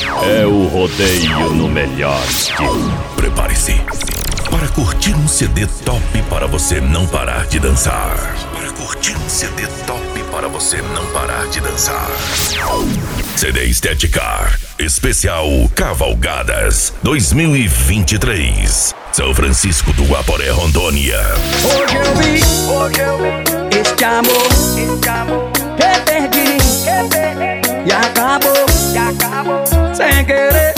É o rodeio no melhor estilo. Prepare-se para curtir um CD top para você não parar de dançar. Para curtir um CD top para você não parar de dançar. CD Estética Especial Cavalgadas 2023. São Francisco do Guaporé, Rondônia. Hoje eu vi este amor que perdi e acabou sem querer.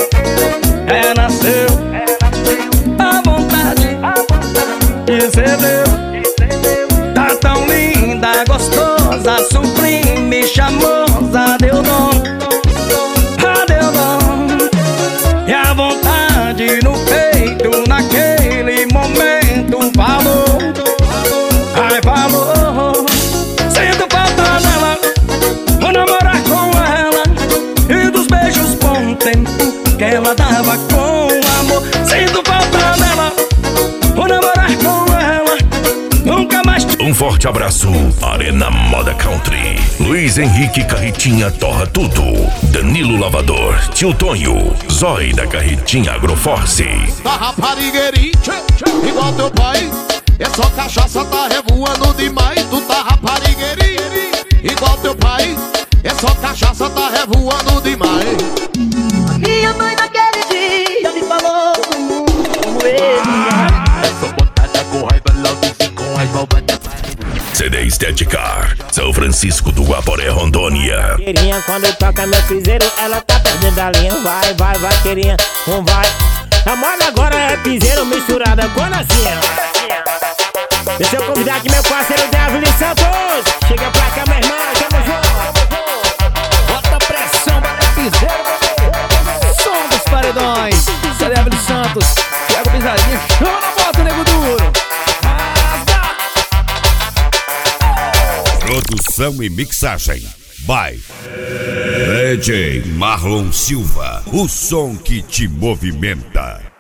Renasceu a vontade de ser meu. Tá tão linda, gostosa, sublime, charmosa, deu nome, deu nome. E a vontade no peito, naquele momento, falou, ai falou. Sinto falta dela, vou namorar com ela. E dos beijos bom tempo que ela dava com amor. Sinto falta dela, vou namorar com ela. Nunca mais. Um forte abraço, Arena Moda Country. Luiz Henrique Carretinha Torra Tudo. Danilo Lavador, Tio Tonho, Zói da Carretinha Agroforce. Tá raparigueirinho, igual teu pai. É só cachaça, tá revoando demais. Tu tá raparigueirinho, igual teu pai. É só cachaça, tá revoando demais. Minha mãe naquele dia me falou como ele. Essa botada com raiva logo se com as malvadas. CD Estética São Francisco do Guaporé, Rondônia. Querinha, quando toca meu piseiro, ela tá perdendo a linha. Vai, querinha, vai. A moda agora é piseiro misturada com lacinha. Deixa eu convidar aqui meu parceiro Devil Santos. Chega pra cá, meu irmão, tamo junto. Bota pressão para piseiro. Som dos paredões. Devil Santos, Thiago Pisadinha, chama na bota, nego duro. Produção e mixagem by DJ Marlon Silva, o som que te movimenta.